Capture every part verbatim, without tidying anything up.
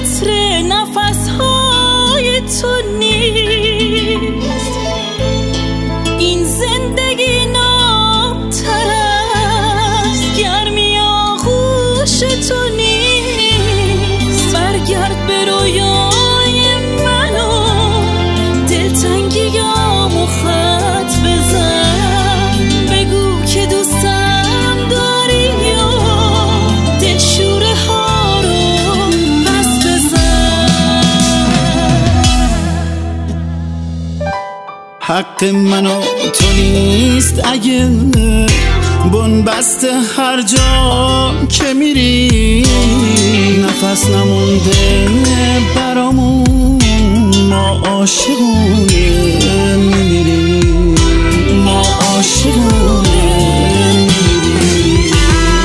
عطر نفسهای تو نیست. این زندگی نابتر است، گرمی آغوش تو نیست. برگرد به رویای منو، دلتنگیامو خط بزن. بگو که دوستم داری و دلشوره ها رو پس بزن. حق من و تو نیست اگه بنبست هر جا که میری نفس نمونده برامون. ما عاشقونه میمیریم، ما عاشقونه میمیریم.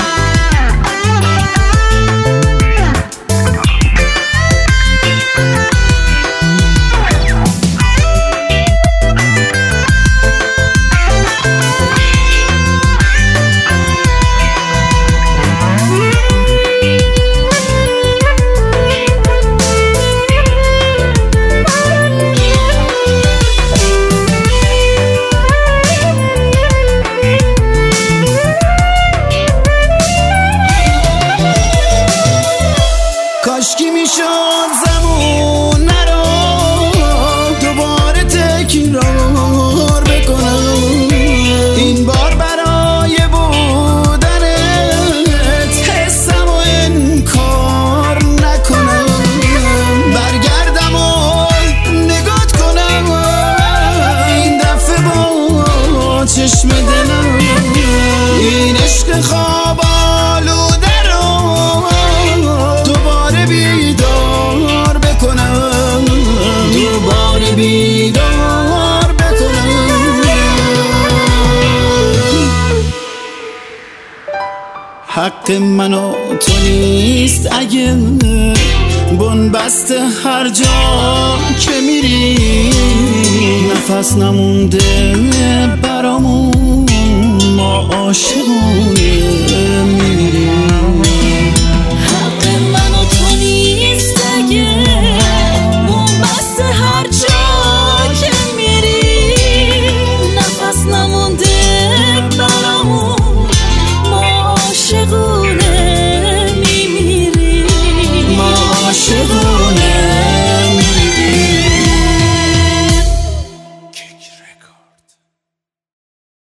کاشکی میشد زمون رو دوباره تکرار بکنم. این بار برای بودنت حسم و انکار نکنم. برگردم و نگات کنم این دفعه با چشم دلم. این عشق خواب آلوده بیدار بکنم، دوباره بیدار بکنم. حق من و تو نیست اگه بنبست هر جا که میری نفس نمونده برامون. ما عاشقون